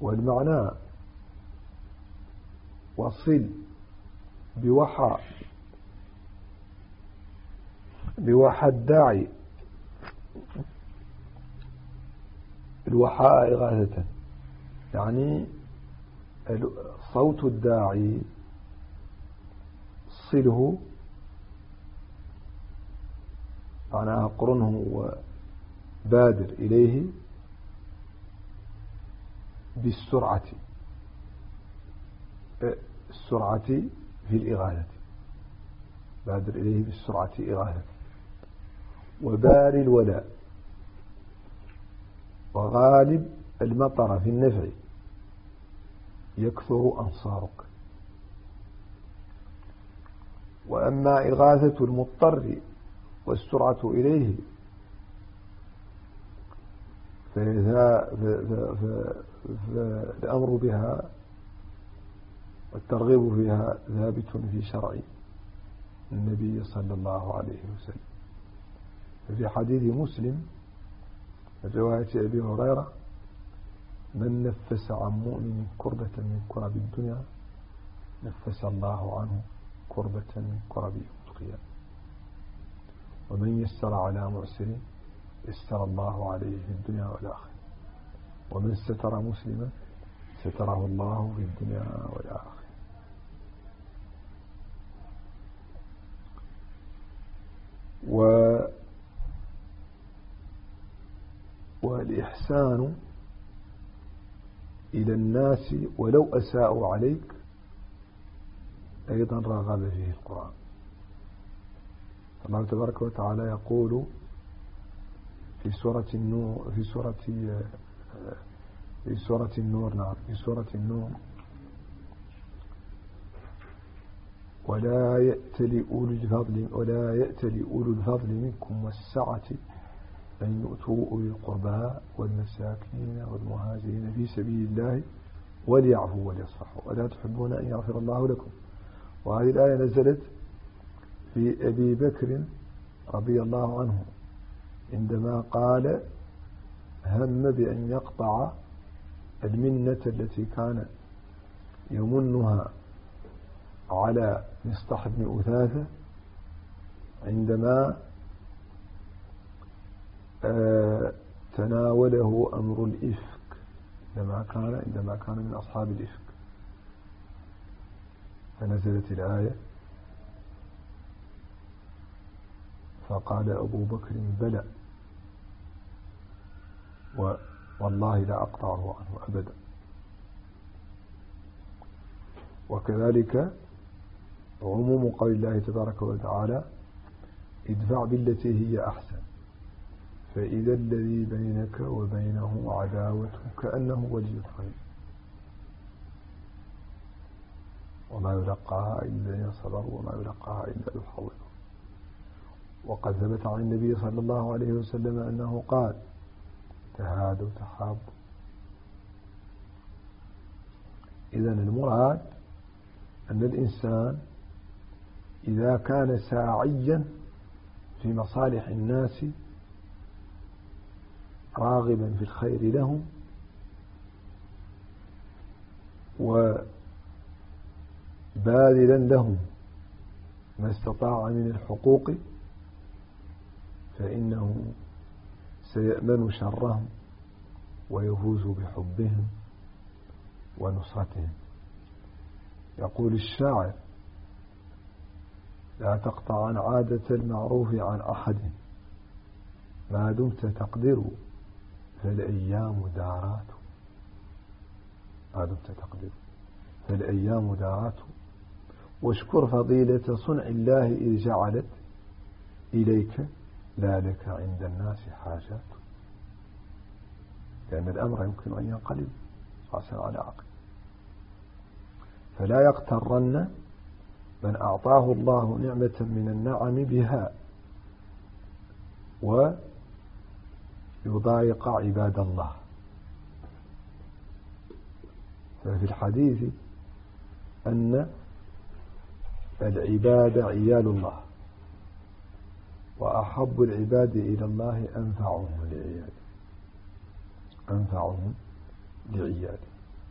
والمعنى وصل بوحى الداعي الوحاء إغاثة، يعني صوت الداعي صله، معناها قرنه وبادر إليه بالسرعة، السرعة في الإغاثة، بادر إليه بالسرعة إغاثة. وبار الولاء وغالب المطر في النفع يكثر أنصارك. وأما إغاثة المضطر والسرعة إليه فالأمر بها والترغيب فيها ثابت في شرع النبي صلى الله عليه وسلم. في حديث مسلم رواية أبي هريرة: من نفس عن مؤمن كربة من كرب الدنيا نفس الله عنه كربة من كرب يوم القيامة، ومن يسر على معسر يسر الله عليه في الدنيا والآخرة، ومن ستر مسلما ستره الله في الدنيا والآخرة. والإحسان إلى الناس ولو أساءوا عليك أيضا رغب فيه القرآن. الله تبارك وتعالى يقول في سورة النور ولا يأتل أولو الفضل منكم والسعة أن يؤتوا أولي القربى والمساكين والمهاجرين في سبيل الله وليعفوا وليصفحوا ولا تحبون أن يغفر الله لكم. وهذه الآية نزلت في أبي بكر رضي الله عنه عندما قال هم بأن يقطع المنة التي كان يمنها على مصطح بن أثاثة عندما تناوله أمر الإفك عندما كان من أصحاب الإفك، فنزلت الآية فقال أبو بكر بلى والله لا أقطعه عنه أبدا. وكذلك عموم قول الله تبارك وتعالى ادفع بالتي هي أحسن فإذا الذي بينك وبينه عداوة كأنه ولي حميم وما يلقاها إلا الذين صبروا وما يلقاها إلا ذو حظ. وقد ثبت عن النبي صلى الله عليه وسلم أنه قال تهادوا تحابوا. إذن المراد أن الإنسان إذا كان ساعيا في مصالح الناس راغبا في الخير لهم وباذلا لهم ما استطاع من الحقوق فإنه سيأمن شرهم ويفوز بحبهم ونصرتهم. يقول الشاعر لا تقطعن عادة المعروف عن أحد ما دمت تقدر فالأيام دارات. واشكر فضيلة صنع الله إذ جعلت إليك لا لك عند الناس حاجات، لأن الأمر يمكن أن ينقلب رأسا على عقل. فلا يغترن من أعطاه الله نعمة من النعم بها ويضايق عباد الله. ففي الحديث أن العباد عيال الله وأحب العباد إلى الله أنفعهم لعياله.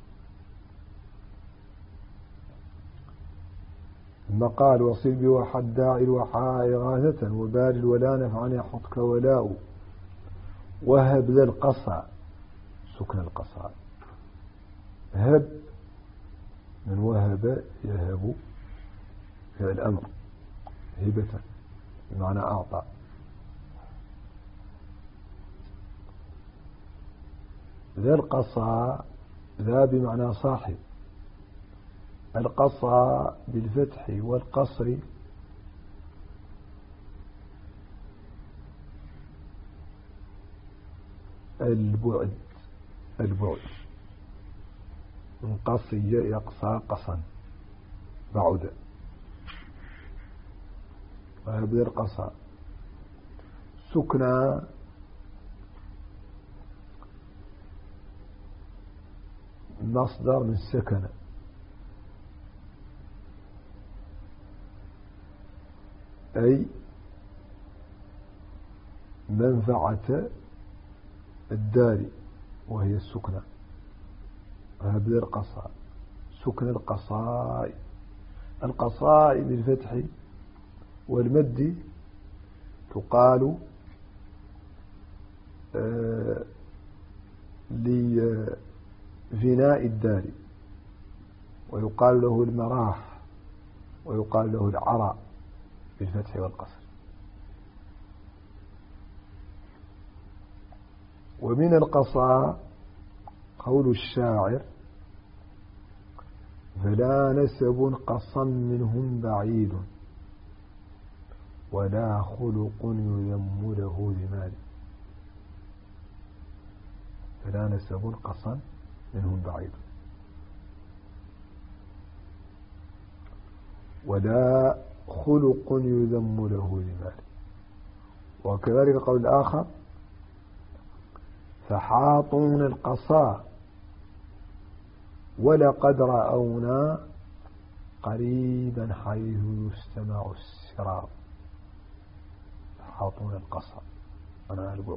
ثم قال وصل بوحد داعي الوحاء إغاثة وبال الولا نفعا يحطك ولاء وهب ذا القصى سكن القصى هب من وهب يهب فعل أمر هبة بمعنى أعطى ذا القصى ذا بمعنى صاحب القصى بالفتح والقصر البعد من قصي يقصى قصا بعد وهذا القصى سكنى مصدر من سكن أي منفعة الدار وهي السكنى هذا القصاء سكن القصاء القصاء بالفتح والمد تقال لفناء الدار ويقال له المراح ويقال له العراء بالفتح والقصر ومن القصاء قول الشاعر فلا نسب قصا منهم بعيد ولا خلق يذم له ذمال فلا نسب قصا منهم بعيد ولا خلق يذم له ذمال وكذلك قول الآخر فحاطون القصا ولقد رأونا قريبا حيث يستمع السرار فحاطون القصا أنا البعد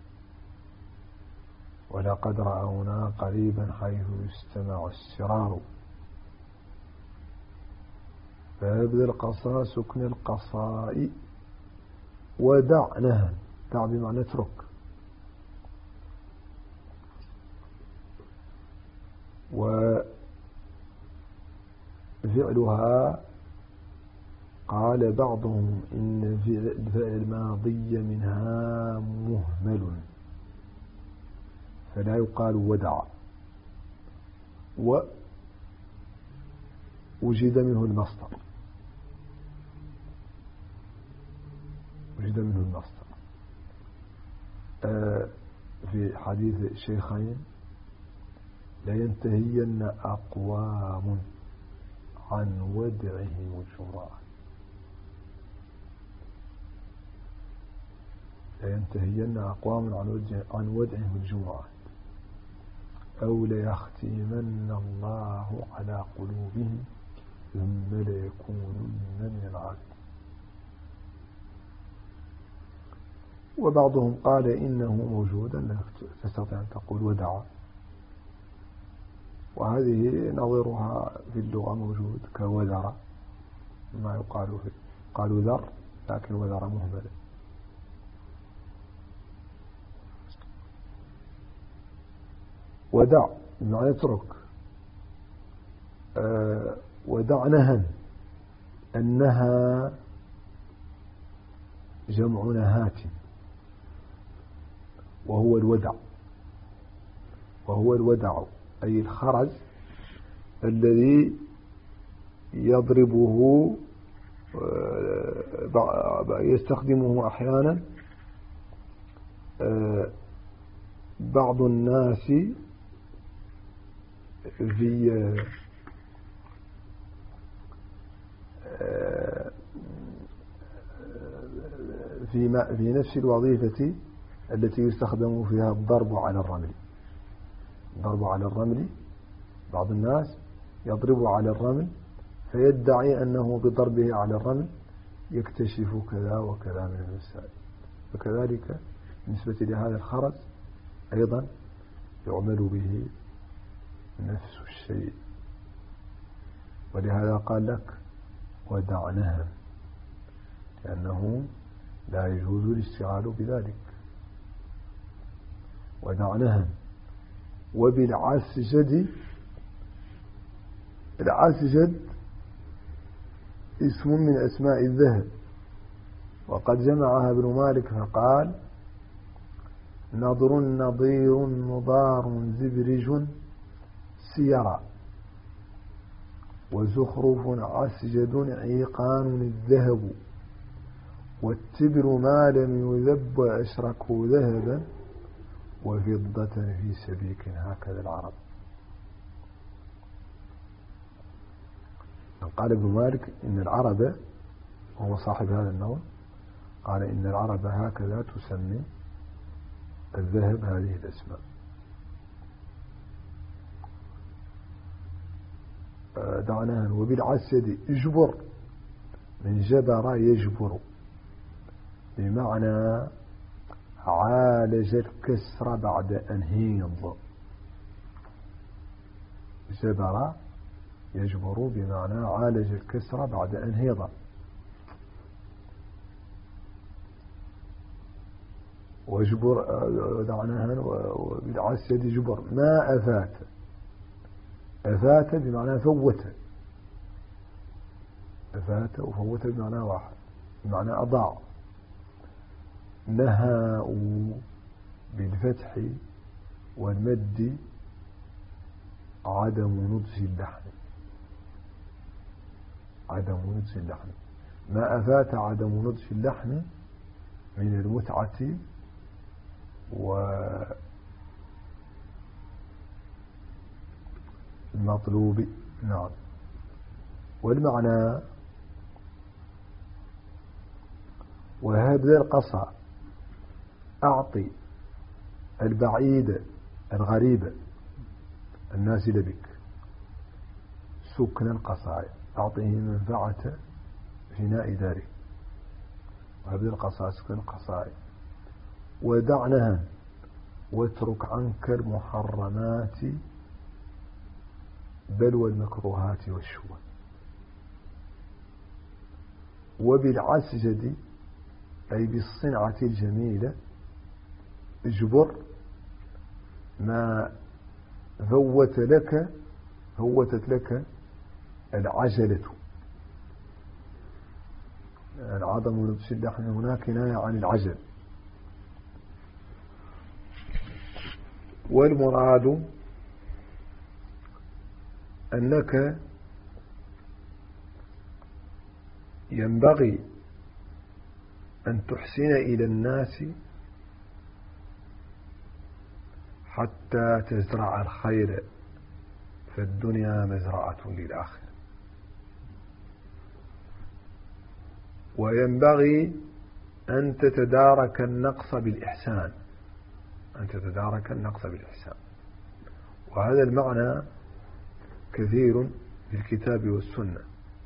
ولقد رأونا قريبا حيث يستمع السرار فيبذل القصا سكن القصاء ودع نهى دع بمعنى اترك وفعلها قال بعضهم إن الفعل الماضي منها مهمل فلا يقال ودع ووجد منه المصدر في حديث الشيخين لينتهين أقوام عن ودعهم الجمعة لينتهين أقوام عن ودعهم الجمعة أو ليختمن الله على قلوبهم ثم ليكونن من العابدين وبعضهم قال إنه موجود أنك تستطيع أن تقول ودع وهذه نظيرها في اللغة موجود كوذر ما يقال فيه قالوا ذر لكن وذر مهمل ودع بمعنى اترك ودع نهى النهى جمع نهات وهو الودع أي الخرز الذي يضربه يستخدمه أحيانا بعض الناس في نفس الوظيفة التي يستخدم فيها الضرب على الرمل بعض الناس يضرب على الرمل فيدعي أنه بضربه على الرمل يكتشف كذا وكذا من المسائل فكذلك بالنسبة لهذا الخرز أيضا يعمل به نفس الشيء ولهذا قال لك ودع نهم، لأنه لا يجوز الاشتغال بذلك. ودع نهم. وبالعسجد، العسجد اسم من أسماء الذهب، وقد جمعها ابن مالك فقال: نضر نضير نضار زبرج سيرا، وزخرف عسجد عيقان الذهب، والتبر ما لم يذب أشركه ذهبا، وفضة في سبيك. هكذا العرب. قال ابن مالك إن العرب، وهو صاحب هذا النوع، قال إن العرب هكذا تسمي الذهب هذه الأسماء. دعناها. وبالعسد اجبر، من جبر يجبر، بمعنى عالج الكسر بعد أن هيض. جبر يجبر بمعنى عالج الكسر بعد أن هيض. وجبر دعناها. وبالعسد جبر ما أفات. أفات بمعنى فوت. أفات وفوت بمعنى واحد، بمعنى أضاع. نهاء بالفتح والمد عدم نضج اللحم. عدم نضج اللحم. ما أفات عدم نضج اللحم من المتعة والمطلوب. نعم. والمعنى: وهب ذا القصى، أعطي البعيد الغريب النازل بك سكن القصاء، أعطيه منفعة فناء داره. وهب ذا القصى سكن القصاء. ودعنها، واترك عنك المحرمات بل والمكروهات والشهوات. وبالعسجد أي بالصنعة الجميلة اجبر ما فوتت لك العجلة. العظم لبس اللحم هناك كناية عن العجل. والمراد أنك ينبغي أن تحسن إلى الناس حتى تزرع الخير، فالدنيا مزرعة للآخرة. وينبغي أن تتدارك النقص بالإحسان. أن تتدارك النقص بالإحسان. وهذا المعنى كثير في الكتاب والسنة.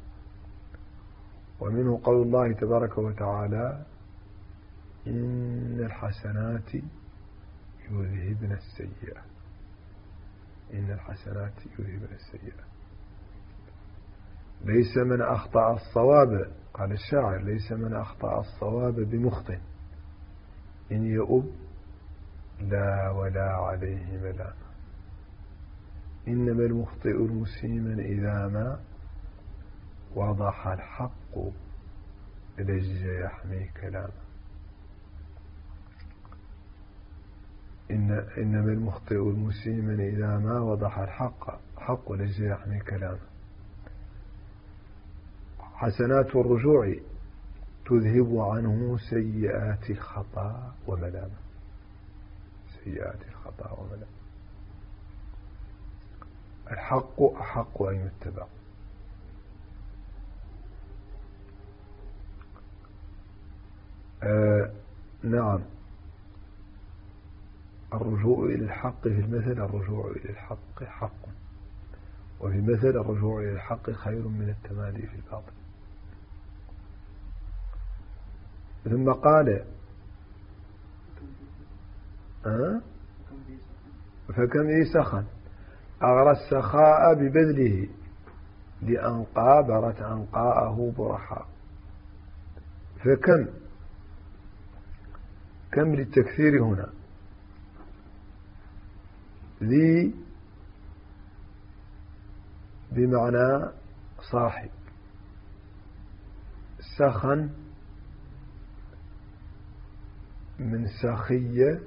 ومنه قول الله تبارك وتعالى: إن الحسنات يذهبن السيئة. إن الحسنات يذهبن السيئة. ليس من أخطأ الصواب، قال الشاعر: ليس من أخطأ الصواب بمخطئ، إن يؤب لا ولا عليه ملام. إنما المخطئ المسيما إذا ما وضح الحق لج يحمي كلامه. إنما المخطئ المسيما إذا ما وضح الحق لج يحمي كلامه. حسنات الرجوع تذهب عنه سيئات الخطا وملامه. سيئات الخطا وملامه. الحق أحق أن يتبع. نعم. الرجوع إلى الحق في المثل، الرجوع إلى الحق حق، وفي المثل الرجوع إلى الحق خير من التمادي في الباطل. ثم قال: فكم ذي سخن أغرى السخاء ببذله لأنقى برت أنقاءه برحاء. فكم للتكثير هنا؟ ذي بمعنى صاحب، سخن من سخية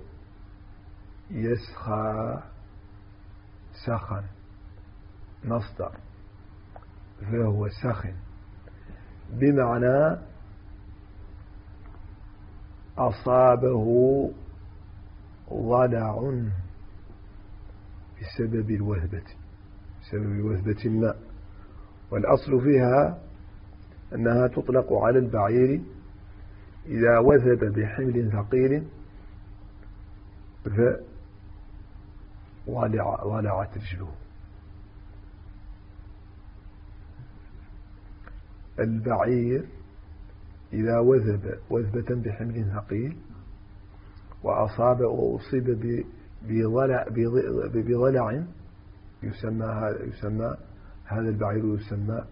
يسخى سخن مصدر، فهو سخن بمعنى أصابه ضلع بسبب الوهبة، الماء. والأصل فيها أنها تطلق على البعير إذا وثب بحمل ثقيل فولعت رجله. البعير إذا وثب وثبة بحمل ثقيل وأصيب بضلع يسمى هذا البعير يسمى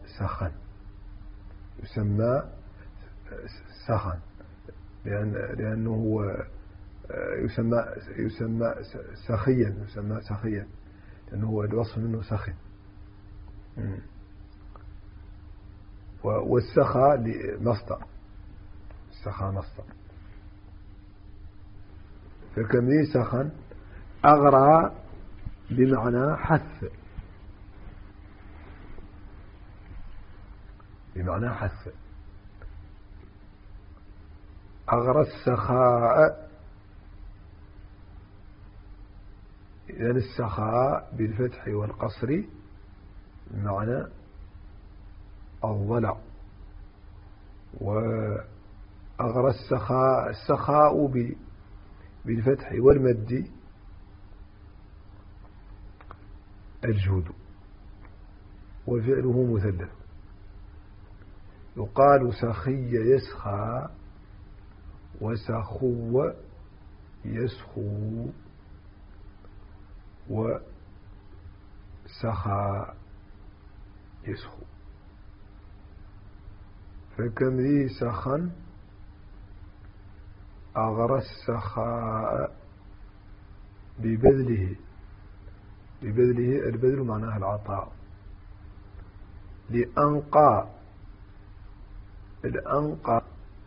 سخن، لأنه هو يسمى سخيا، لأنه هو الوصف منه سخن. والسخاء مصدر، فكم ذي سخن أغرى بمعنى حث، أغرى السخاء. إذن السخاء بالفتح والقصر بمعنى الضلع. وأغرى السخاء بالفتح والمد الجود، وفعله مثلث. يقال سخي يسخى، وسخو يسخو، وسخى يسخو. فكم ذي سخن أغرى السخاء ببذله. البذل معناها العطاء. لأنقى، الأنقى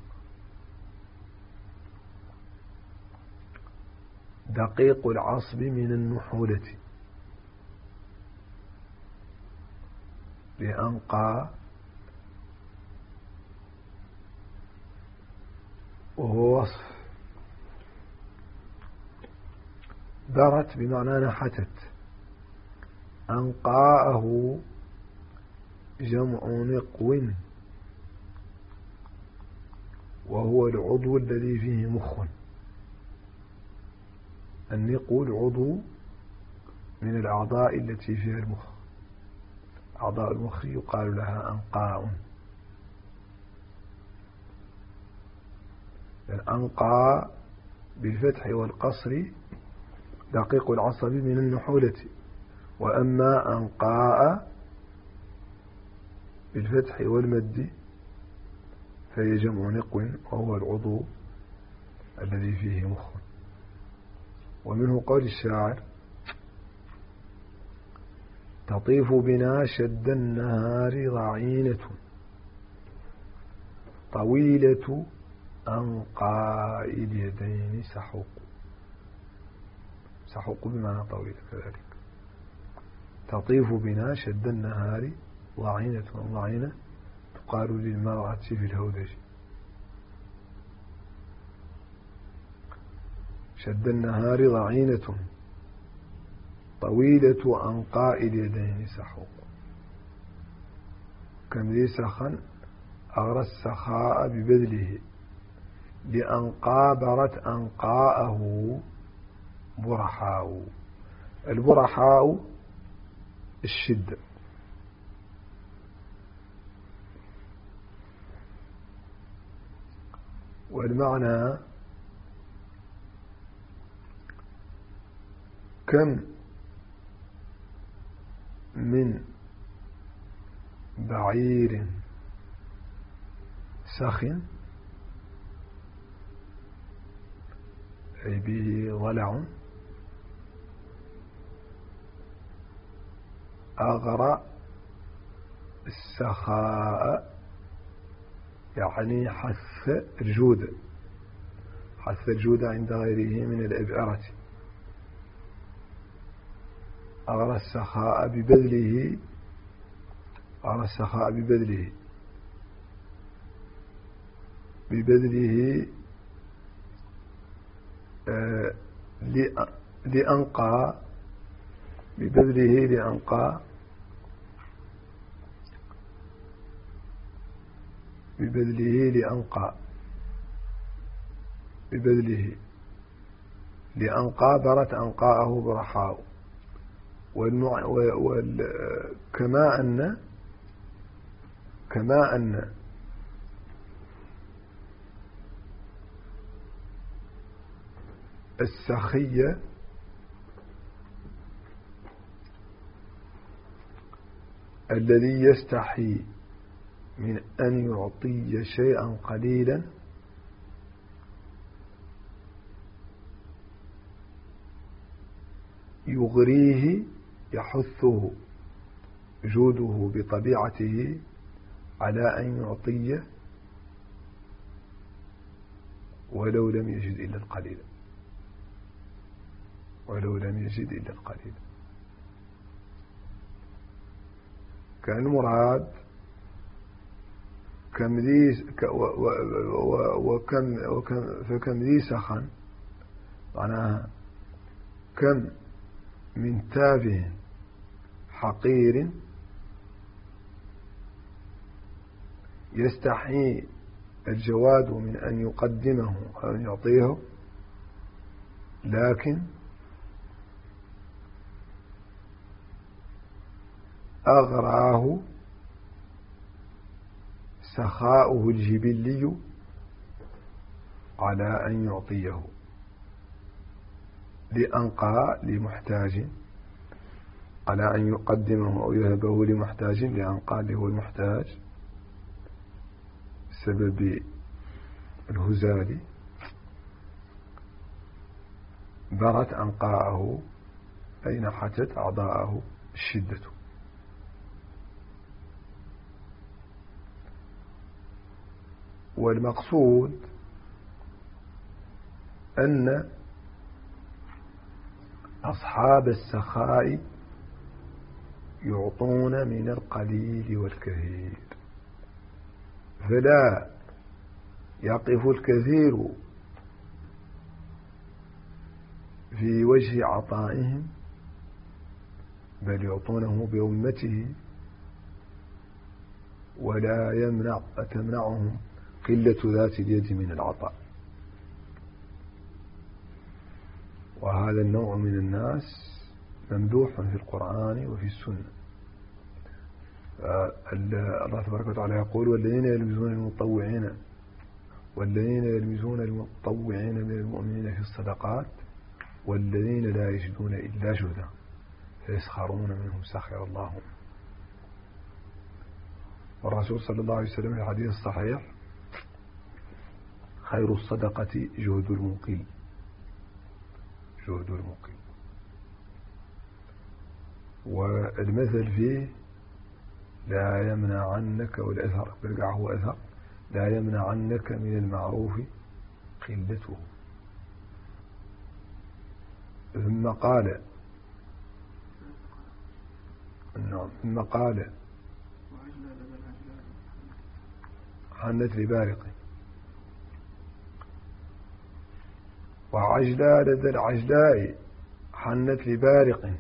دقيق العصب من النحولة. لأنقى وهو وصف. برت بمعنى نحتت. أنقاءه جمع نقو، وهو العضو الذي فيه مخ. النقو العضو من الأعضاء التي فيها المخ. أعضاء المخ يقال لها أنقاء. الأنقى بالفتح والقصر دقيق العصب من النحولة. وأما أنقاء بالفتح والمد فهي جمع نقو، وهو العضو الذي فيه مخ. ومنه قول الشاعر: تطيف بنا شد النهار ضعينة طويلة أنقاء اليدين سحوق. سحوق بمعنى طويل كذلك. تطيف بنا شد النهار ضعينة. ضعينة تقال للمرأة في الهودج. شد النهار ضعينة طويلة أنقاء اليدين سحوق. كم ذي سخن أغرى السخاء ببذله. لأنقى برت أنقاءه برحاء. البرحاء الشدة. والمعنى كم من بعير سخ أي به ضلع أغرى السخاء يعني حث الجود عند غيره من الإبعرة. أغرى السخاء ببذله لأنقى برت أنقاءه برحاء. كما أن السخية الذي يستحي من أن يعطي شيئا قليلا يغريه يحثه جوده بطبيعته على أن يعطي ولو لم يجد إلا القليل. كان المراد فكم ذي سخن معناها كم من تافه حقير يستحي الجواد من أن يقدمه أو أن يعطيه، لكن أغراه سخاؤه الجبلي على أن يعطيه لأنقى لمحتاج، على أن يقدمه أو يهبه لمحتاج لأنقى اللي هو المحتاج بسبب الهزال. برت أنقاءه أي نحتت أعضاءه الشدة. والمقصود أن أصحاب السخاء يعطون من القليل والكثير، فلا يقف الكثير في وجه عطائهم، بل يعطونه بأمته، ولا تمنعهم قلة ذات اليد من العطاء. وهذا النوع من الناس ممدوح في القرآن وفي السنة. الله تبارك وتعالى يقول: والذين يلمزون المطوعين من المؤمنين في الصدقات والذين لا يجدون إلا جهدا فيسخرون منهم سخر الله. والرسول صلى الله عليه وسلم في الحديث الصحيح: خير الصدقة جهد المقيم. والمثل فيه لا يمنع عنك، والأثر برجع هو أثر، لا يمنع عنك من المعروف قلته. ثم قال حنت لبارق وعجلا لدى العجلاء حنت لبارق.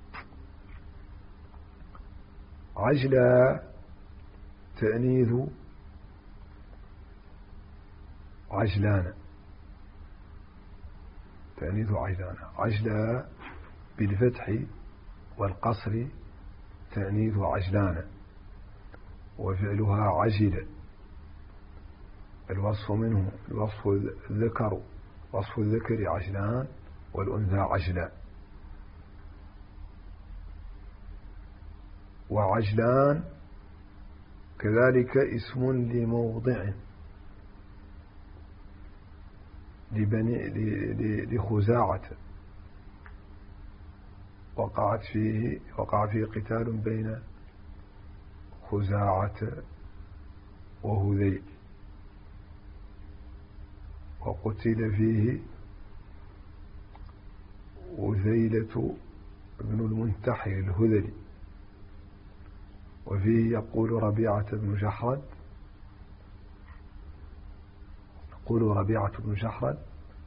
عجلا تأنيث عجلان، عجلا بالفتح والقصر تأنيث عجلان، وفعلها عجل. الوصف منه الوصف الذكر، وصف الذكر عجلان والأنثى عجلا. وعجلان كذلك اسم لموضع لخزاعة وقع فيه قتال بين خزاعة وهذيل، وقتل فيه وذيلة بن المنتحر الهذلي. وفيه يقول ربيعة بن شحرد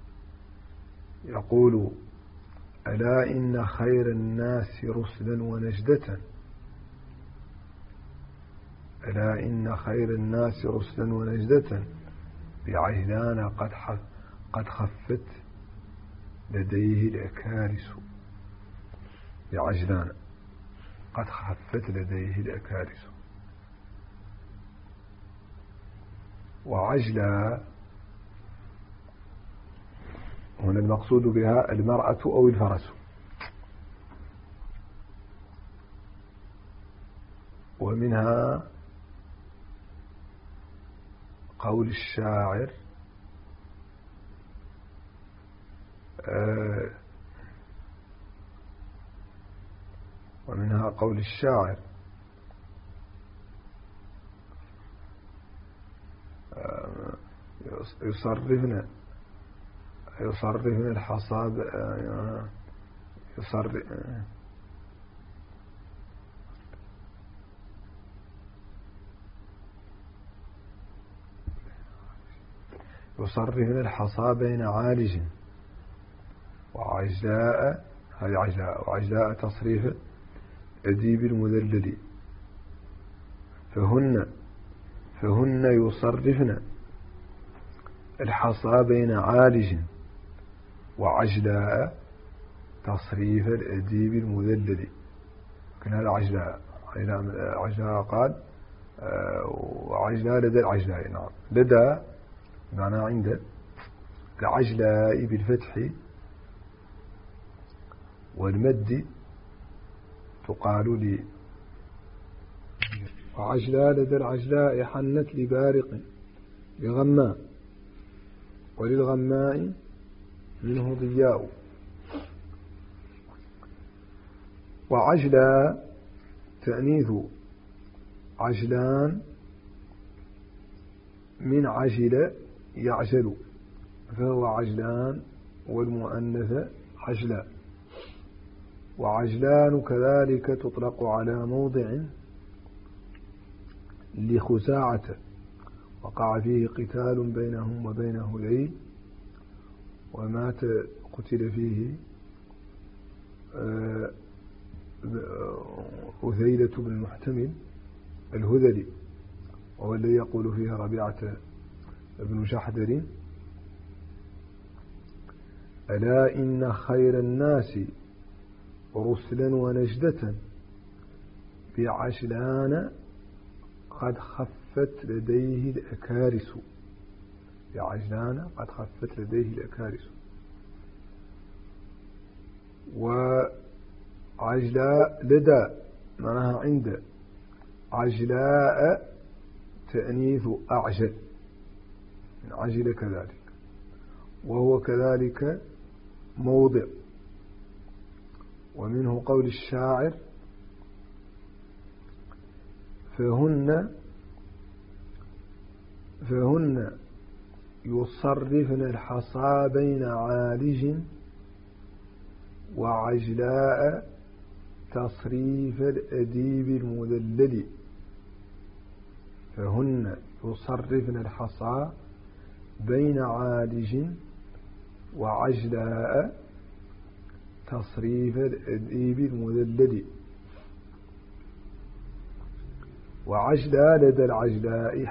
يقول: ألا إن خير الناس رسلا ونجدة، ألا إن خير الناس رسلا ونجدة بعجلان قد خفت لديه الأكارس. بعجلان قد خفت لديه الأكارس. وعجلة هنا المقصود بها المرأة أو الفرس. ومنها قول الشاعر: يصرفن الحصاد يصرفن الحصى بين عالج وعجلاء. هذه عجلاء. وعجلاء تصريف أديب المذلل. فهن يصرفن الحصى بين عالج وعجلاء تصريف الأديب المذلل. لكن هذا عجلاء قال وعجلاء لدى العجلاء. نعم، لدى معنى عند العجلاء بالفتح والمد تقال لي. وعجلاء لدى العجلاء حنت لبارق لغماء، وللغماء منه ضياء. وعجلاء تأنيث عجلان من عجل يعجل، فهو عجلان، والمؤنث عجلاء. وعجلان كذلك تطلق على موضع لخزاعة وقع فيه قتال بينهم وبين هذيل، ومات قتل فيه أثيلة بن المحتمل الهذلي، وهو الذي يقول فيها ربيعة بن شحدر: ألا إن خير الناس رسلا ونجدة بعجلان قد خفت لديه الأكارس. بعجلان قد خفت لديه الأكارس. وعجلاء لدى معناها عند، عجلاء تأنيث أعجل من عجل كذلك، وهو كذلك موضع. ومنه قول الشاعر: فهن يصرفن الحصى بين عالج وعجلاء تصريف الأديب المذلل. فهن يصرفن الحصى بين عالج وعجلاء تصريف الأديب المذلل. وعجلاء لدى العجلاء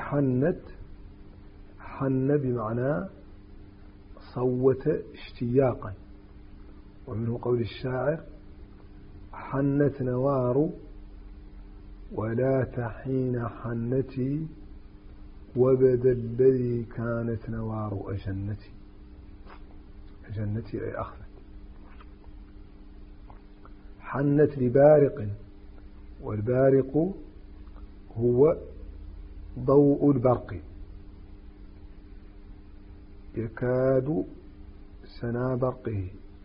حن بمعنى صوت اشتياقا. ومنه قول الشاعر: حنت نوار ولا تحين حنتي وبدا الذي كانت نوار أجنتي. أجنتي أي أخذت. حنت لبارق، والبارق هو ضوء البرق يكاد سنا برقه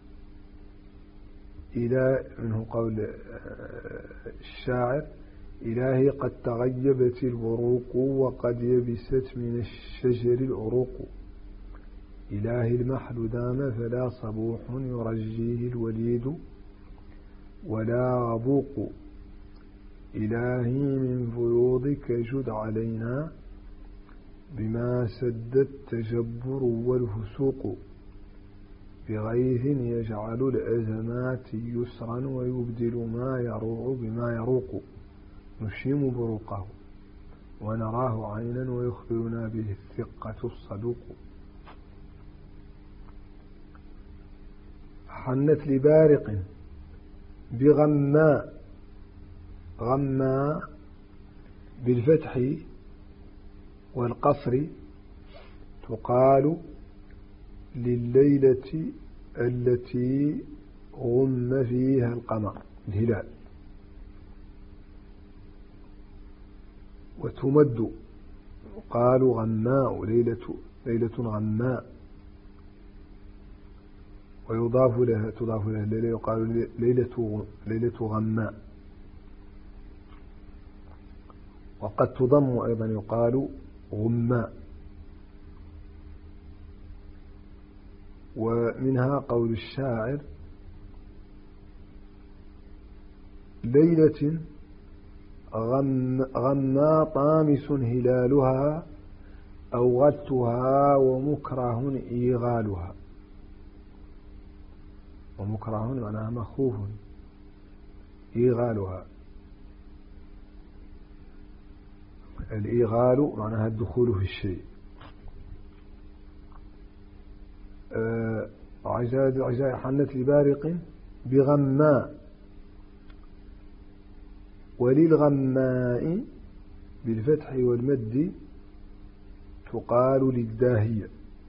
منه قول الشاعر: إلهي قد تغيبت البروق وقد يبست من الشجر العروق، إلهي المحل دام فلا صبوح يرجيه الوليد ولا غبوق، إلهي من فيوضك جد علينا بما سد التجبر والفسوق، بغيث يجعل الأزمات يسرا ويبدل ما يروع بما يروق، نشيم بروقه ونراه عينا ويخبرنا به الثقة الصدوق. حنت لبارق بغماء، غماء بالفتح والقصر تقال لليلة التي غم فيها القمر الهلال، وتمد قال غماء ليلة غماء، ويضاف لها تضاف لها الليلة يقال ليلة غماء، وقد تضم أيضا يقال غماء. ومنها قول الشاعر: ليلة غما طامس هلالها أوغلتها ومكره إيغالها. ومكره معناها مخوف، إيغالها الإيغال معناها الدخول في الشيء. عزاء حنت لبارق بغماء، وللغماء بالفتح والمد تقال للداهية،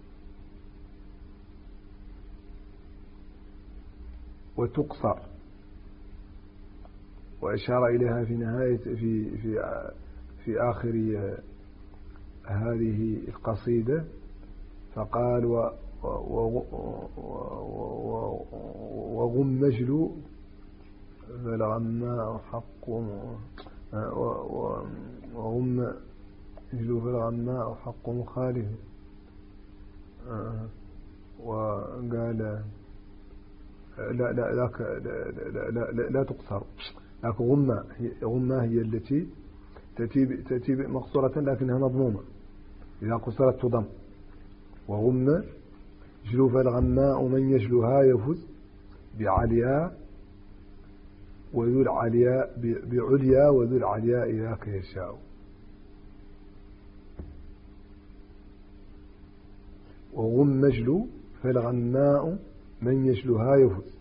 وتقصر. وأشار إليها في نهاية في آخر هذه القصيدة فقال: وغم مجلو فالغماء حق، وغم مجلو فالغماء حق مخالف. وقال: لا تقصر، لكن غمة هي التي تأتي مقصورة لكنها مضمومة، إذا قصرت تضم. وغم جلو فالغماء من يجلها يفز بعليا وذو العلياء بعليا وذو العلياء ذاك يشاء. وغم مجلو فالغماء من يجلها يفز.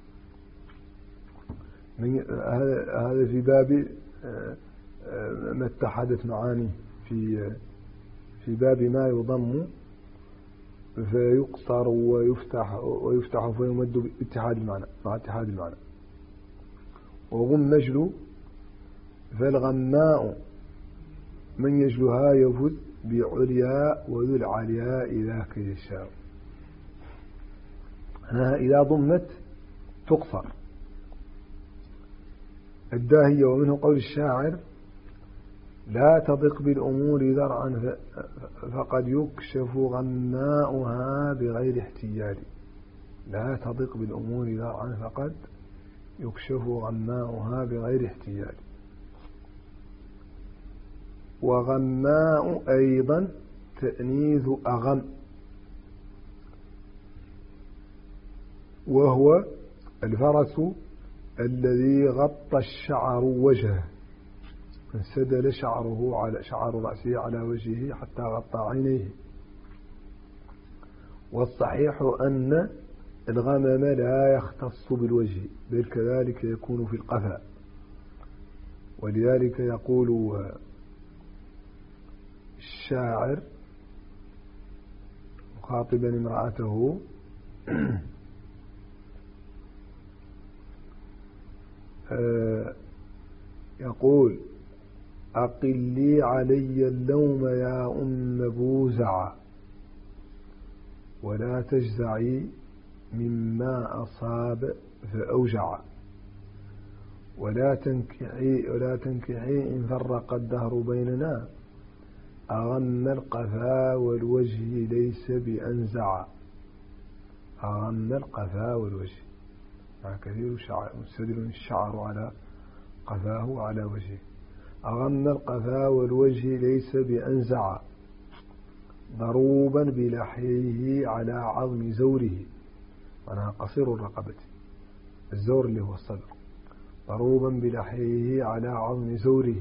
هذا في باب ما اتحدت معاني في باب ما يضم فيقصر ويفتح فيمد باتحاد المعنى مع اتحاد المعنى. وغم مجلو فالغماء من يجلها يفز بعليا وذو العلياء ذاك يشاء. إذا ضمت تقصر الداهية. ومنه قول الشاعر: لا تضق بالأمور ذرعا فقد يكشف غماؤها بغير احتيال. لا تضق بالأمور ذرعا فقد يكشف غماؤها بغير احتيال. وغماء أيضا تأنيث أغم، وهو الفرس الذي غطى الشعر وجهه، انسدل شعر رأسه على وجهه حتى غطى عينيه. والصحيح أن الغمم لا يختص بالوجه بل كذلك يكون في القفا. ولذلك يقول الشاعر مخاطبا امرأته: يقول: أقلي علي اللوم يا أم بوزع ولا تجزعي مما أصاب فأوجع ولا تنكحي إن فرق الدهر بيننا أغم القفا والوجه ليس بأنزع. أغم القفا والوجه كثير مستدل الشعر على قفاه وعلى وجهه. أغم القفا والوجه ليس بأنزع ضروبا بلحيه على عظم زوره. أنا قصير الرقبة، الزور اللي هو الصدر. ضروبا بلحيه على عظم زوره.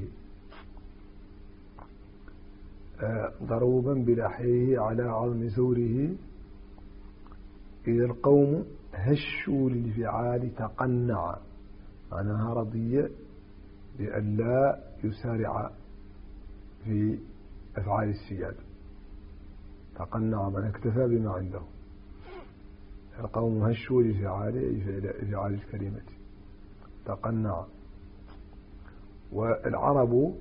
ضروبا بلحيه على عظم زوره. إذا القوم هشوا للفعال تقنع معناها رضي لئلا يسارع في أفعال السيادة. تقنع من اكتفى بما عنده. القوم هشوا لفعال الكلمة تقنع. والعرب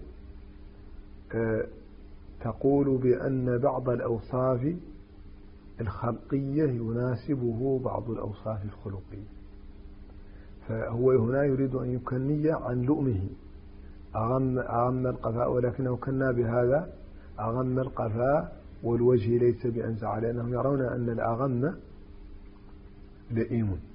تقول بأن بعض الأوصاف الخلقية يناسبه بعض الأوصاف الخلقية، فهو هنا يريد أن يكني عن لؤمه. أغم القفاء، ولكنه كنا بهذا أغم القفاء والوجه ليس بأنزع، لأنهم يرون أن الأغم لئيم،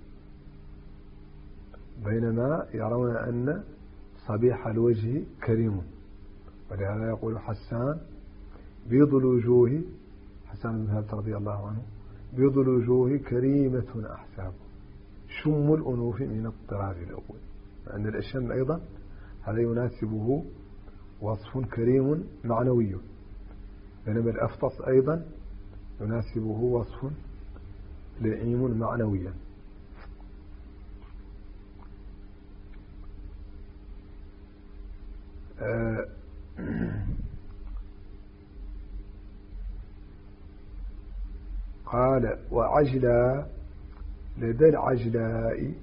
بينما يرون أن صبيح الوجه كريم. ولهذا يقول حسان بيض الوجوه، حسان بن ثابت رضي الله عنه، بيض الوجوه كريمة أحساب شم الأنوف من الطراز الأول. لأن الأشم أيضا هذا يناسبه وصف كريم معنوي، بينما الأفطس أيضا يناسبه وصف لئيم معنويا. قال وعجلا لدى العجلاء،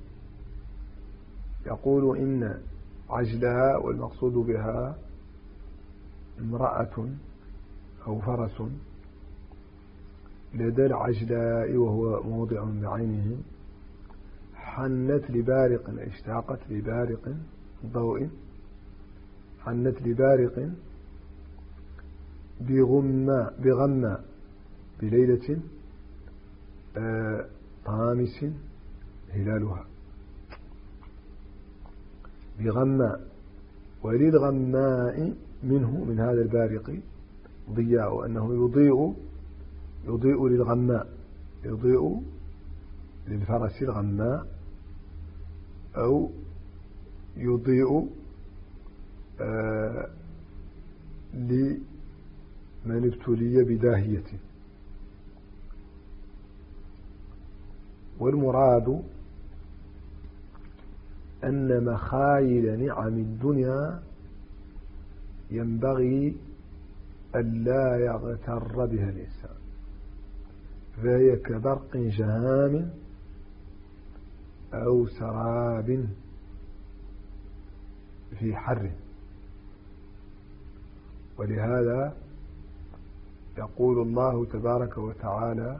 يقول إن عجلاء والمقصود بها امرأة أو فرس. لدى العجلاء وهو موضع بعينه. حنت لبارق، اشتاقت لبارق ضوء. حنت لبارق بغمى بليلة طامس هلالها. بغمى، وللغماء منه من هذا البارق ضياء، أنه يضيء للغماء، يضيء للفرس الغماء، أو يضيء لمن ابتلي بداهية. والمراد أن مخايل نعم الدنيا ينبغي ألا يغتر بها الإنسان، فهي كبرق جهام أو سراب في حر. ولهذا يقول الله تبارك وتعالى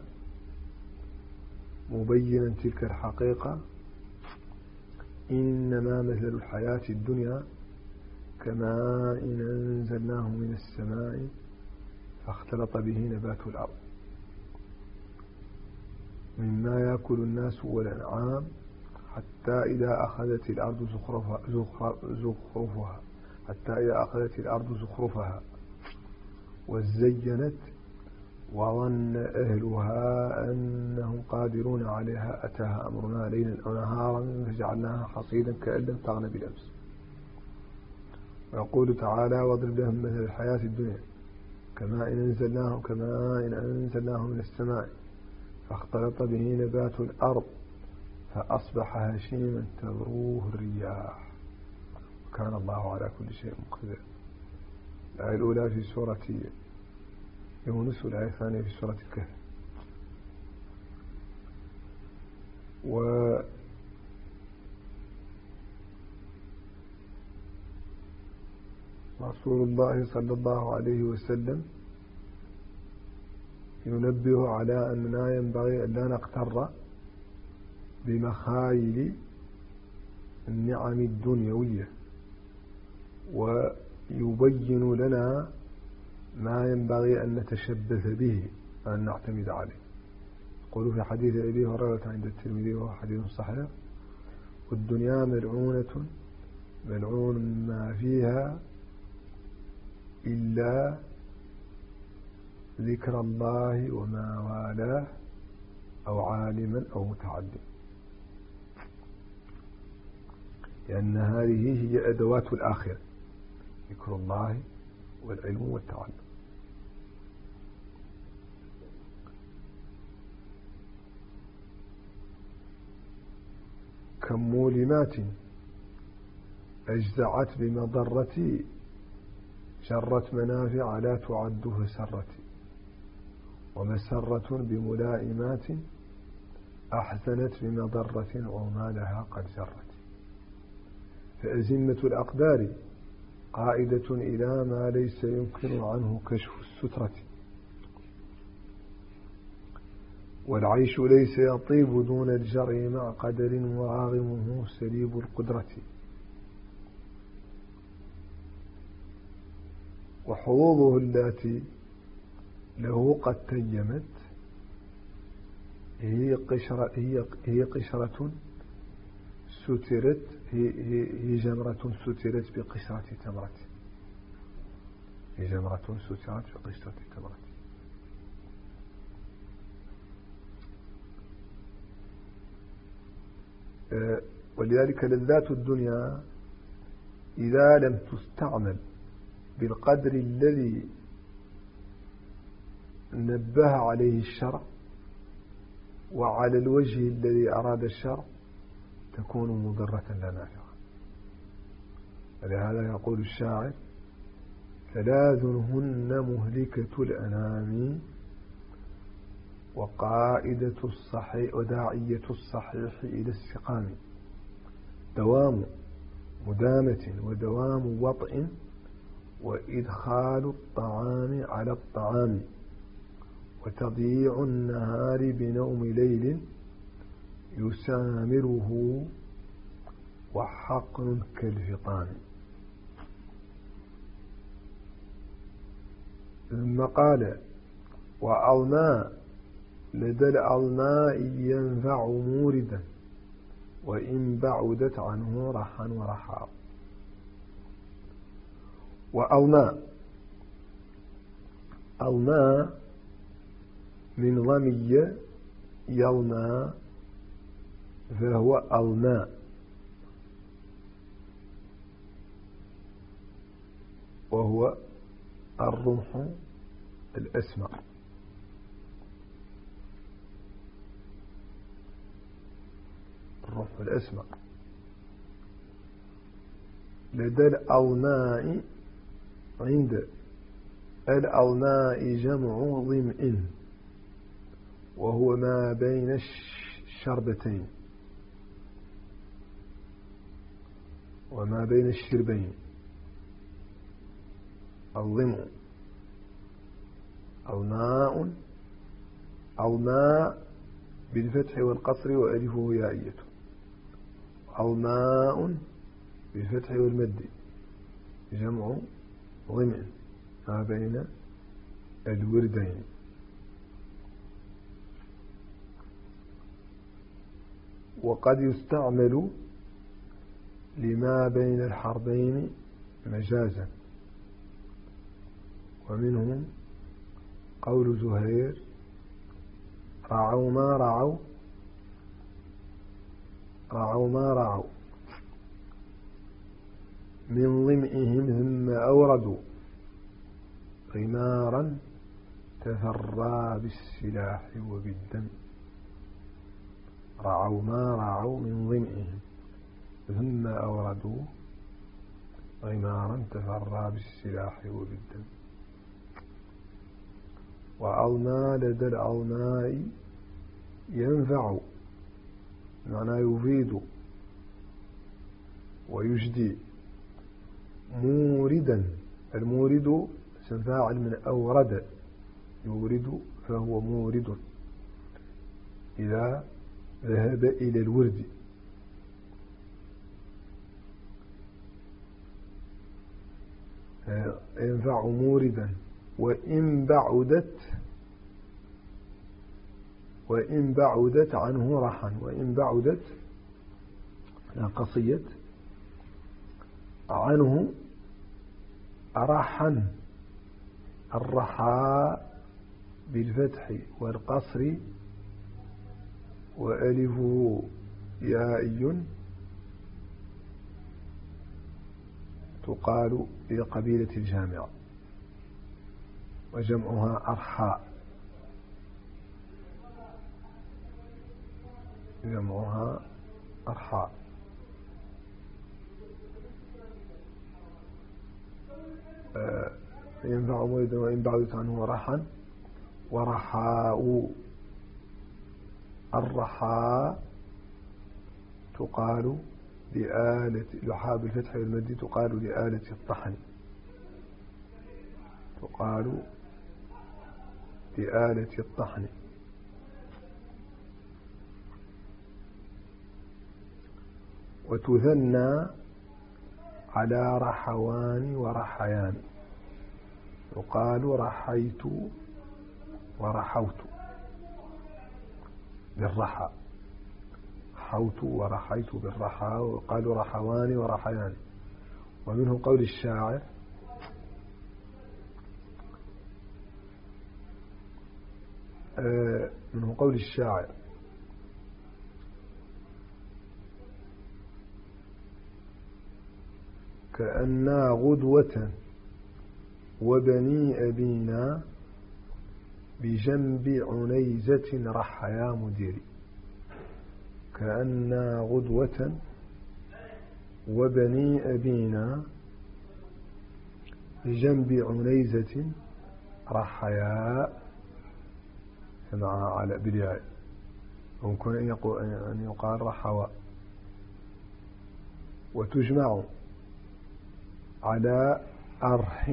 مبينا تلك الحقيقة: إنما مثل الحياة الدنيا كماء أنزلناه من السماء فاختلط به نبات الأرض مما يأكل الناس والأنعام حتى إذا أخذت الأرض زخرفها وزينت وظن أهلها أنهم قادرون عليها أتاها أمرنا ليلا أو نهارا فجعلناها حصيدا كأن لم تغن بالأمس. ويقول تعالى: واضرب لهم مثل الحياة الدنيا كماء أنزلناه من السماء فاختلط به نبات الأرض فأصبح هشيما تذروه الرياح وكان الله على كل شيء مقتدرا. الآية الأولى في سورة يونس، والآية الثانية في سورة الكهف. رسول الله صلى الله عليه وسلم ينبه على أننا ينبغي أن لا نغتر بمخايل النعم الدنيوية، ويبين لنا ما ينبغي أن نتشبث به وأن نعتمد عليه. يقول في حديث أبي هريرة عند الترمذي وهو حديث صحيح: والدنيا ملعونة ملعون ما فيها إلا ذكر الله وما والاه أو عالما أو متعلم، لأن هذه هي أدوات الآخرة: ذكر الله والعلم والتعلم. كم مولمات أجزعت بمضرتي، شرت منافع لا تعد فسرتي، ومسرة بملائمات أحسنت بمضرة عمالها قد جرت. فأزمة الأقدار قائدة إلى ما ليس يمكن عنه كشف السترة، والعيش ليس يطيب دون الجرع مع قدر، وراغمه سليب القدرة. وحظوظه التي له قد تيمت هي قشرة سترت، هي جمرة سترت بقشرة تمرة، هي جمرة سترت بقشرة تمرة. ولذلك لذات الدنيا إذا لم تستعمل بالقدر الذي نبه عليه الشرع وعلى الوجه الذي أراد الشرع تكون مضرة لا نافعة. ولهذا يقول الشاعر: ثلاث هن مهلكة الأنام، وقائدة الصحيح وداعية الصحيح إلى السقام، دوام مدامة ودوام وطئ، وإدخال الطعام على الطعام، وتضييع النهار بنوم ليل يسامره، وحقن كالفطام. ثم قال: وألماء لدى الألماء ينفع موردا، وإن بعدت عنه رحا ورحا. وألماء، ألماء من ضمي يلمى، فهو ألماء، وهو الرمح الأسمر. الرمح الأسمر لدى الألماء، عند الألماء جمع ظمئ، وهو ما بين الشربتين وما بين الشربين. الظمء الماء، الماء بالفتح والقصر وألفه يائية، الماء بالفتح والمد جمع ظمئ ما بين الوردين. وقد يستعمل لما بين الحربين مجازا، ومنهم قول زهير: رعوا ما رعوا، رعوا ما رعوا من ظمئهم، ثم أوردوا غمارا تفرى بالسلاح وبالدم. رعوا ما رعوا من ظمئهم، ثم أوردوا غمارا تفرى بالسلاح وبالدم. وألمى لدى الألماء ينفع، معناه يفيد ويجدي، موردا المورد اسم فاعل من أورد يورد، فهو مورد إذا ذهب إلى الورد. ينفع موردا. وإن بعدت عنه رحا، وإن بعدت قصيت عنه رحا، الرحاء بالفتح والقصر وألفه يائي تقال لقبيلة الجامعة، وجمعها أرحاء، جمعها أرحاء. ينفع موردا وإن بعدت عنه رحا، ورحاء، الرحاء تقال لآلة لحاء بالفتح والمد تقال لآلة الطحن، تقال لآلة الطحن. وتثنى على رحوان ورحيان، يقال رحيت ورحوت بالرحى، رحوت ورحيت بالرحى، وقال رحوان ورحيان. ومنه قول الشاعر: منه قول الشاعر: كأننا غدوة وبني أبينا بجنب عنيزة رحيا مديري. كأننا غدوة وبني أبينا بجنب عنيزة رحيا، مع على بالياء، ممكن أن يقال رحوا. وتجمع على أرح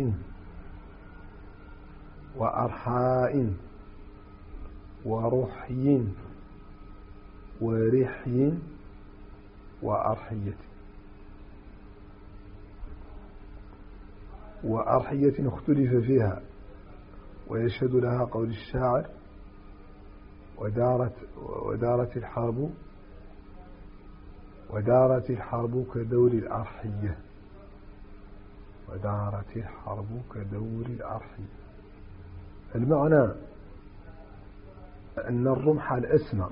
وأرحاء ورحي ورحي وأرحية. وأرحية اختلف فيها، ويشهد لها قول الشاعر: ودارت الحرب كدور الأرحية، ودارت الحرب كدور الأرحية. المعنى أن الرمح الأسمر،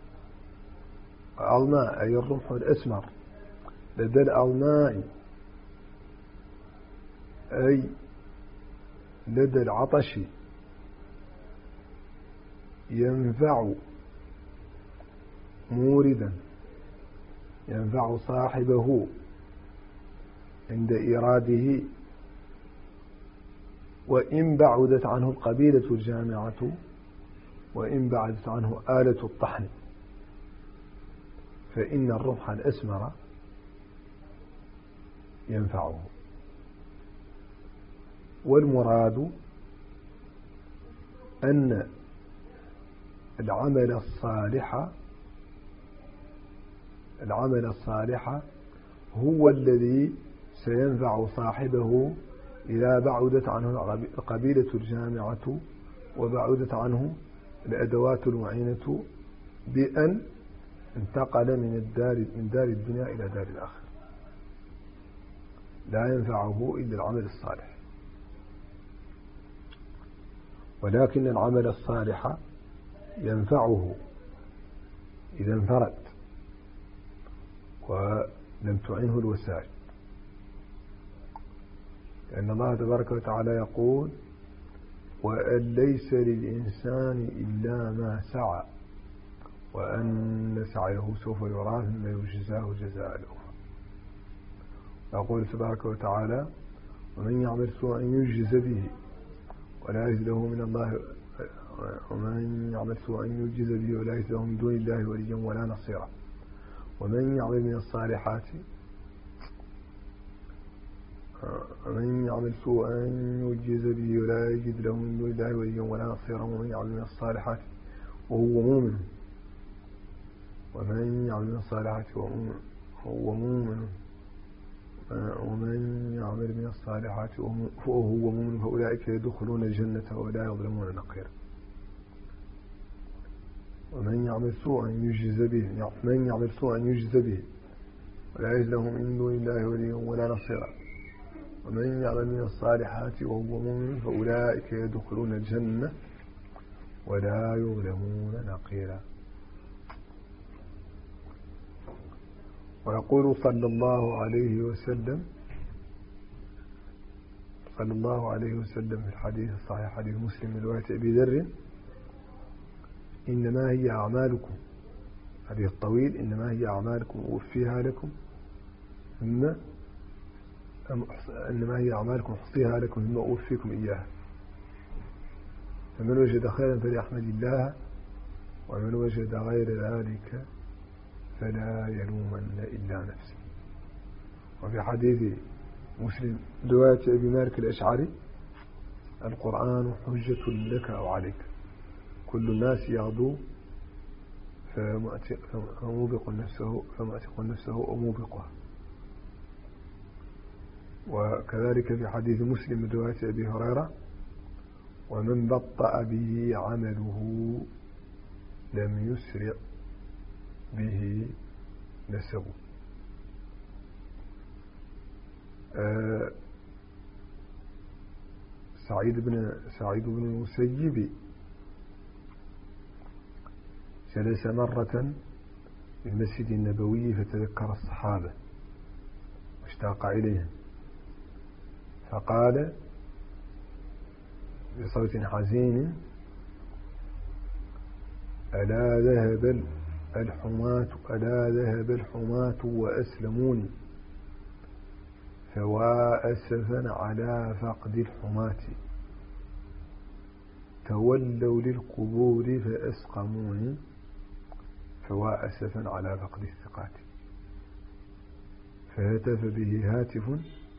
الألماء أي الرمح الأسمر لدى الألماء أي لدى العطش ينفع موردا، ينفع صاحبه عند إراده، وإن بعدت عنه القبيلة الجامعة، وإن بعدت عنه آلة الطحن، فإن الرمح الأسمر ينفعه. والمراد أن العمل الصالح هو الذي سينفع صاحبه إذا بعدت عنه القبيلة الجامعة وبعدت عنه الأدوات المعينة بأن انتقل من دار الدنيا إلى دار الآخرة. لا ينفعه إلا العمل الصالح. ولكن العمل الصالح ينفعه إذا انفرد ولم تعنه الوسائل، لأن الله تبارك وتعالى يقول: وأن ليس للإنسان إلا ما سعى وأن سعيه سوف يراه ثم يجزاه جزاء الأخرى. يقول تبارك وتعالى: ومن يعمل سوءا يجز به ولا يجد له من الله، ومن يعمل سوءا يجز به ولا يجد له من دون الله وليا ولا نصيرا، ومن يعمل من الصالحات ومن يعمل سوءا يجز به ولا يجد له من دون الله وليا ولا نصيرا ومن يعمل من الصالحات وهو مؤمن ومن يعمل من الصالحات وهو مؤمن ومن يعمل من الصالحات وهو مؤمن فأولئك يدخلون الجنة ولا يظلمون نقيرا. ومن يعمل سوءا يجز به من يعمل سوءا يجز به ولا يجد له من دون الله وليا ولا نصيرا ومن يعمل من الصالحات وهو مؤمن فأولئك يدخلون الجنة ولا يظلمون نقيرا. ويقول صلى الله عليه وسلم في الحديث الصحيح حديث مسلم من رواية أبي ذر إنما هي أعمالكم حديث الطويل إنما هي أعمالكم أوفيها لكم إنما هي أعمالكم أحصيها لكم ثم أوفيكم إياها فمن وجد خيرا فليحمد الله ومن وجد غير ذلك فلا يلومن إلا نفسه. وفي حديث مسلم رواية أبي مالك الأشعري القرآن حجة لك أو عليك كل الناس يغدو فموبق نفسه أو موبقها. وكذلك في حديث مسلم من رواية أبي هريرة ومن بطأ به عمله لم يسرع به نسبه. سعيد بن المسيب جلس مرة في المسجد النبوي فتذكر الصحابة واشتاق إليهم فقال بصوت حزين ألا ذهب الحماة وأسلموني فوا أسفا على فقد الحماة تولوا للقبور فأسقموني فوا أسفا على فقد الثقات. فهتف به هاتف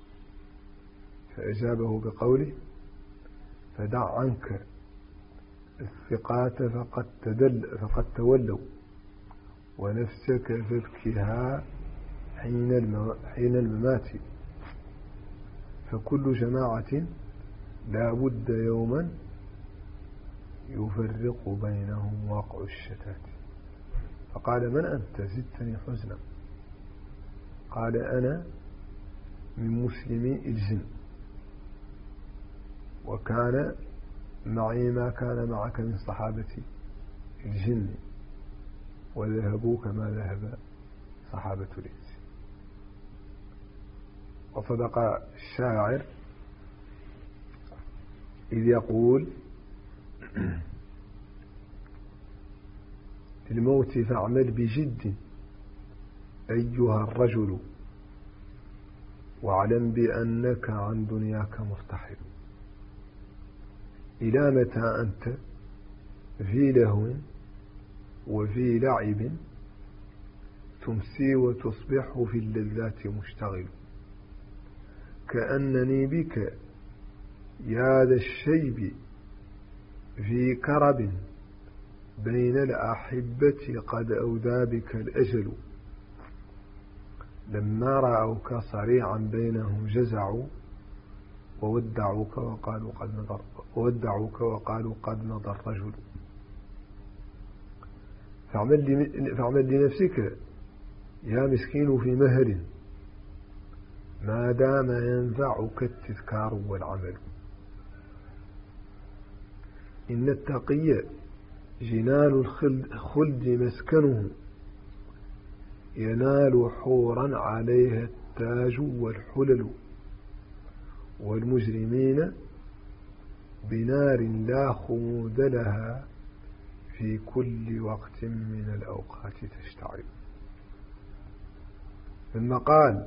فأجابه بقوله فدع عنك الثقات فقد تولوا ونفسك فابكها حين الممات فكل جماعة لا بد يوما يفرق بينهم واقع الشتات. فقال من أنت زدتني حزنا قال أنا من مسلمي الجن وكان معي ما كان معك من صحابة الجن وذهبوا كما ذهب صحابة الإنس. وصدق الشاعر إذ يقول الموت فاعمل بجد أيها الرجل واعلم بأنك عن دنياك مرتحل. إلى متى أنت في لهو وفي لعب تمسي وتصبح في اللذات مشتغل. كأنني بك يا ذا الشيب في كرب بين الأحبة قد أودى بك الأجل. لما رأوك صريعا بينهم جزعوا وودعوك وقالوا قد مضى الرجل. فاعمل لنفسك يا مسكين في مهر ما دام ينفعك التذكار والعمل. إن التقي جنان الخلد مسكنه ينال حورا عليها التاج والحلل. والمجرمين بنار لا خمود لها في كل وقت من الأوقات تشتعل. ثم قال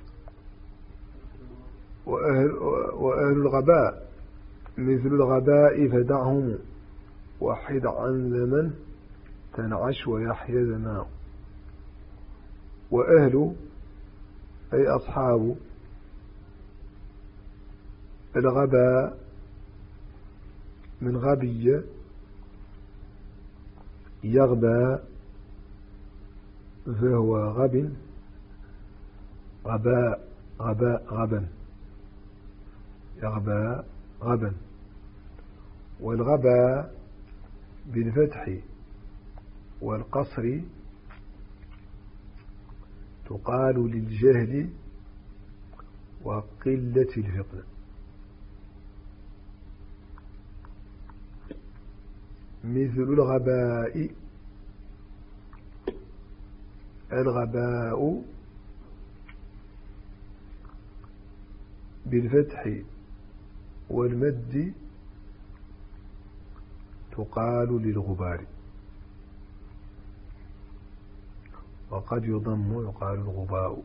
وأهل الغباء مثل الغباء فدعهم وحد عن زمن تنعش ويحيى زمان. وأهل أي أصحاب الغبا من غبي يغبى، فهو غب، غباء غبا، يغبى غبا. والغبا بالفتح والقصر تقال للجهل وقلة الفطن. مثل الغباء، الغباء بالفتح والمد تقال للغبار، وقد يضم يقال الغباء.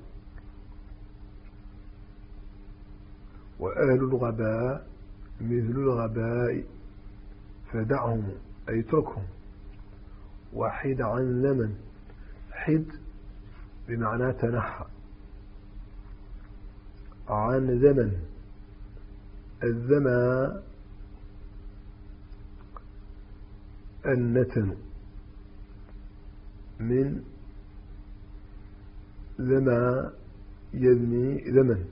وأهل الغباء مثل الغباء فدعهم أي اتركهم. وحد عن زمن، حد بمعنى تنحى، عن زمن، الزمان النتن، من زمان يزني زمن،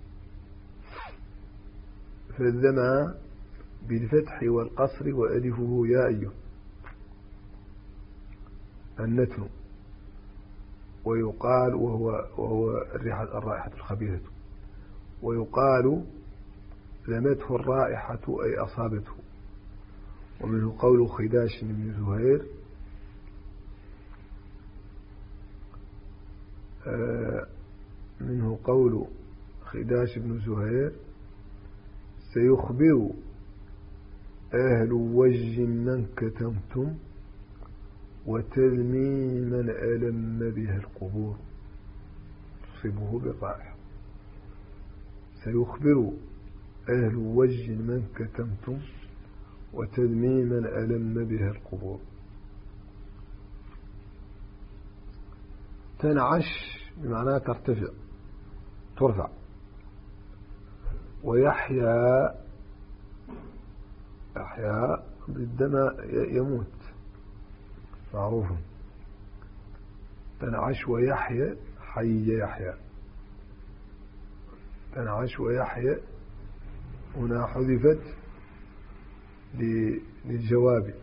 فالزمان بالفتح والقصر وألفه ياء النتن. ويقال وهو الرائحة الخبيثة، ويقال لمته الرائحة أي أصابته. ومنه قول خداش بن زهير منه قول خداش بن زهير: سيخبر أهل وجه من كتمتم وتلمي من ألم بها القبور، تصيبه بالرائحة. سيخبر أهل وجه من كتمتم وتلمي من ألم بها القبور. تنعش بمعنى ترفع. ويحيى بالدم يموت، معروف. تنعش ويحيى، حي يحيى. تنعش ويحيى هنا حذفت للجواب،